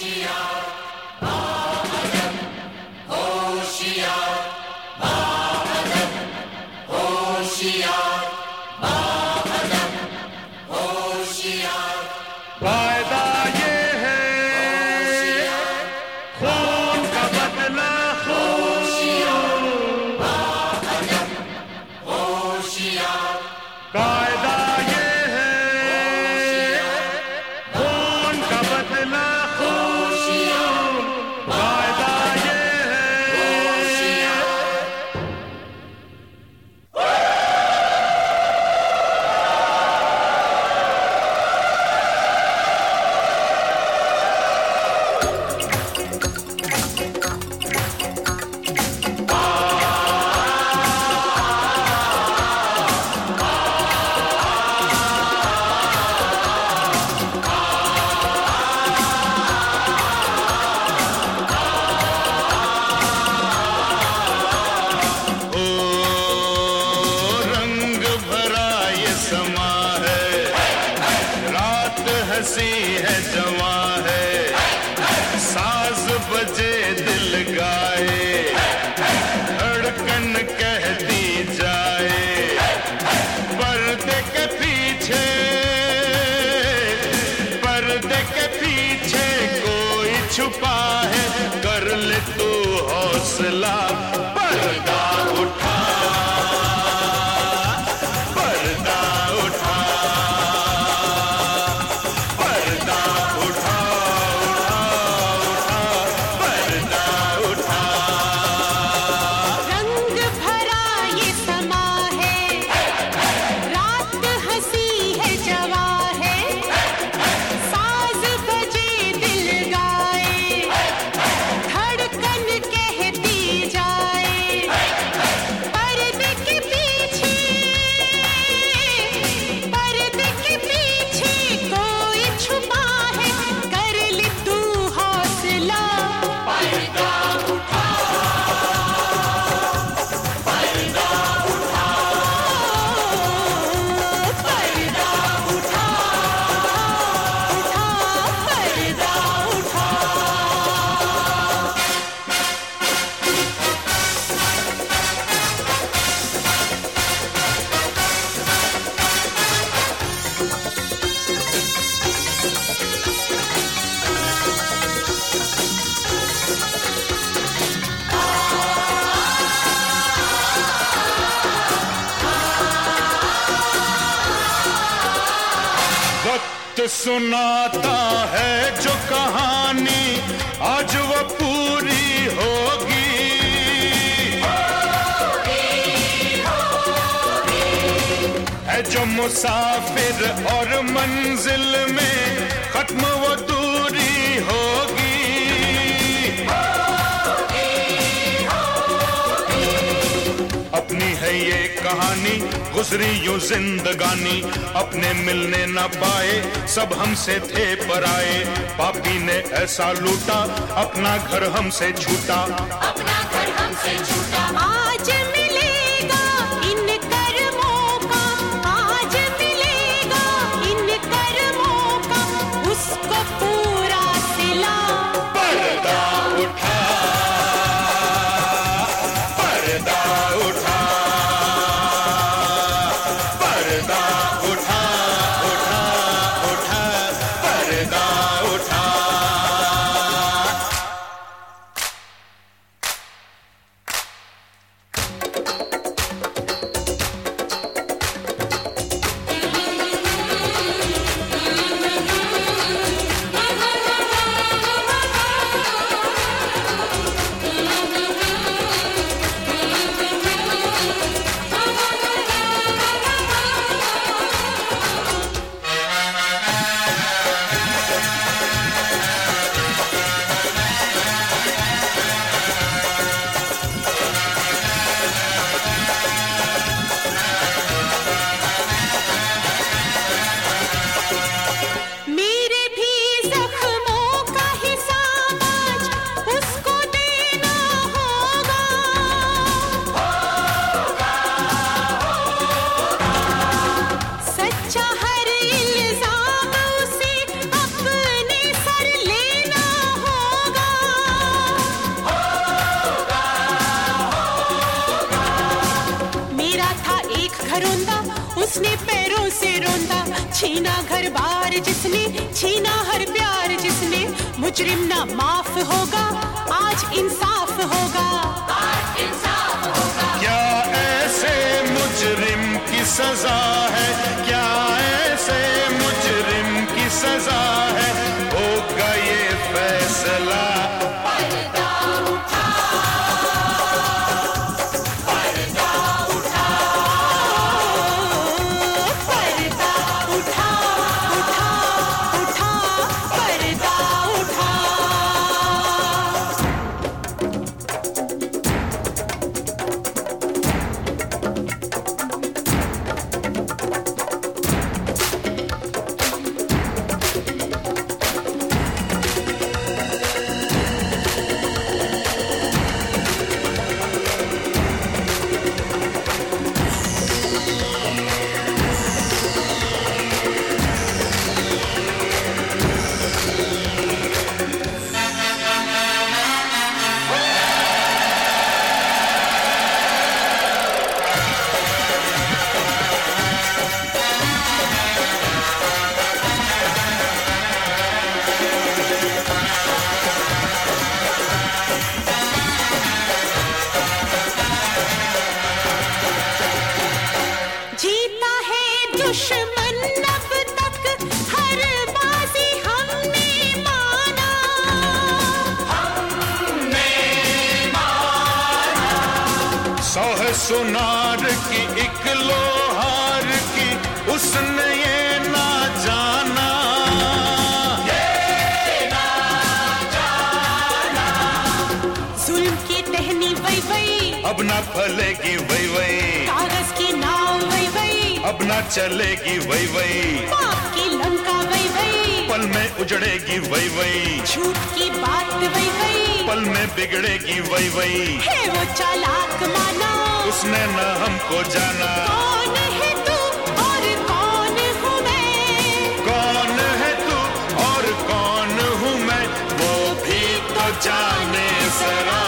वायदा ये है खून का बदला खून, वायदा ये है खून का बदला खून, वायदा ये है। हंसी है जवां है, साज बजे दिल गाए, धड़कन कहती जाए, पर्दे के पीछे कोई छुपा है, कर ले तू हौसला, पर्दा उठा, पर्दा उठा, सुनाता है जो कहानी आज वो पूरी होगी, है जो मुसाफिर और मंजिल में खत्म वो दूरी होगी। अपनी है ये कहानी गुजरी यूं जिंदगानी, अपने मिलने न पाए सब हमसे थे पराए, पापी ने ऐसा लूटा अपना घर हमसे छूटा, अपना घर हमसे छूटा। आज मिलेगा इन कर्मों का, आज मिलेगा इन कर्मों का, उसको पूरा सिला, पर्दा उठा, पर्दा उठा, पर्दा उठा, उठा, उठा, पर्दा उठा। जिसने पैरों से रोंदा, छीना घर बार जिसने, छीना हर प्यार जिसने, मुजरिम ना माफ होगा, आज इंसाफ होगा, आज इंसाफ होगा। क्या ऐसे मुजरिम की सजा है, क्या ऐसे मुजरिम की सजा है, होगा ये फैसला। पर्दा उठा, पर्दा उठा, पर्दा उठा, उठा, उठा, पर्दा उठा। जीता है दुश्मन अब तक, हर बाजी हमने माना, हमने माना। सौ है सुनार की एक लोहार की, उसने ये ना जाना, जुल्म की टहनी वही वही, अब ना फलेगी वही वही, कागज की नाव वही वही, अब ना चलेगी वही वही, पाप की लंका वही वही, पल में उजड़ेगी वही वही, झूठ की बात वही वही, पल में बिगड़ेगी वही वही। है वो चालाक माना, उसने न हमको जाना, कौन है तू और कौन हूँ मैं, कौन है तू और कौन हूँ मैं, वो भी तो जाने जरा।